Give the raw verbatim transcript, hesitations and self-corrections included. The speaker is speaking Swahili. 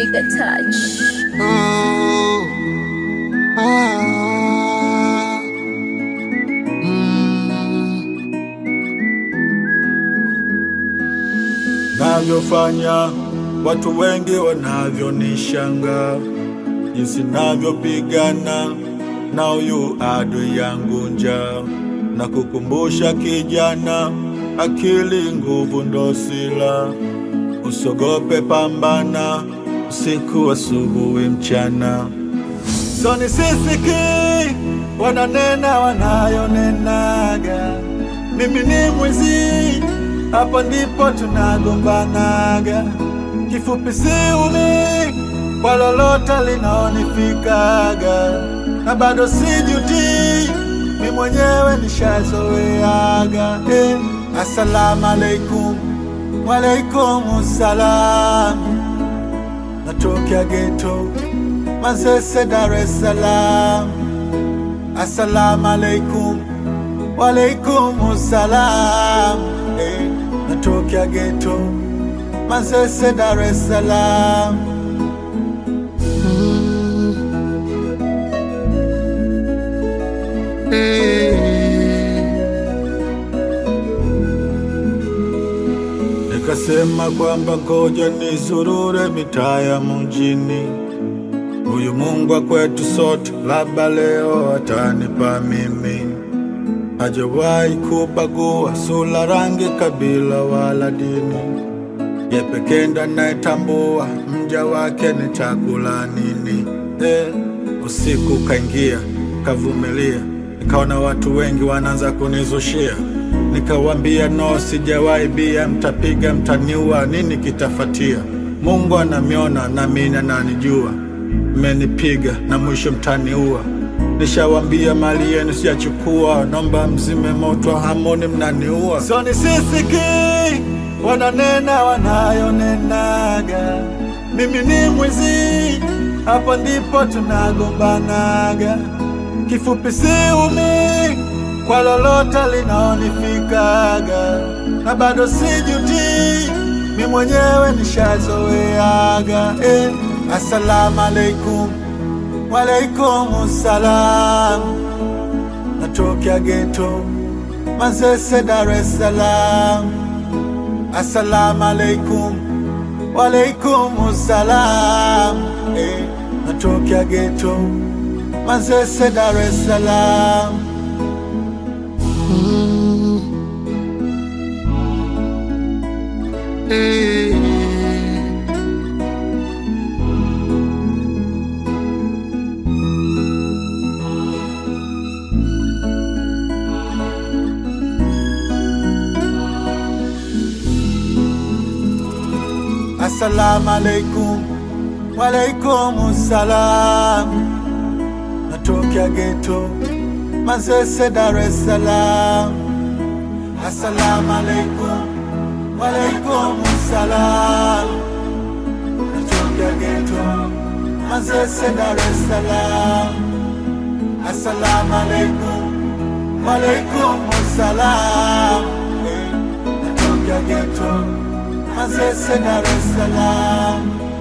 Trigger touch. Oh, ah, mm. Navyofanya watu wengi wanavyonishanga, jinsi navyopigana na huyu adui yangu njaa, na kukumbusha kijana, akili nguvu ndo sila. Usogope, pambana, usiku asubuhi mchana. So nisisiki wananena wanayonenaga, mimi ni mwizi, hapa ndipo tunagombanaga. Kifupi siumi kwa lolote linaonifikaga, na bado sijuti, mimi mwenyewe nishazoeaga. eh. Assalamu alaikum, walaikum salam. Natokea ghetto Manzese, Dar es Salaam. Assalamu alaikum, walaikum salam. eh. Natokea ghetto Manzese, Dar es Salaam. mm. eh. Nikasema kwamba ngoja nizurure mitaa ya mjini, huyu Mungu wa kwetu sote labda leo atanipa mimi. Hajawahi kubagua sura, rangi, kabila wala dini, ye pekee ndo anayetambua mja wake ni chakula nini. eh, Usiku kaingia, kavumilia, nikaona watu wengi wanaanza kunizushia. Nikawambia no, sijawahi bia, mtapiga mtaniua, nini kitafatia? Mungu anamiona na mimi ananijua, mmenipiga na mwisho mtaniua. Nishawambia mali yenu siyachukua, nomba mzime moto, hamoni mnaniua. So nisisiki wananena wanayonenaga, mimi ni mwizi, hapa ndipo tunagombanaga. Kifupi siumi kwa lolote linaonifikaga, na bado sijuti, mimi mwenyewe nishazoeaga. eh. Assalamu alaikum, walaikum salam. Natokea ghetto Manzese, Dar es Salaam. Assalamu alaikum, walaikum salam. eh. Natokea ghetto Manzese, Dar es Salaam. mm. eh. Assalamu alaikum, walaikum salam. Natokea ghetto Manzese, Dar es Salaam. Assalamu alaikum, walaikum salam. Natokea ghetto Manzese, Dar es Salaam. Assalamu alaikum, walaikum salam. eh. Natokea ghetto Manzese, Dar es Salaam.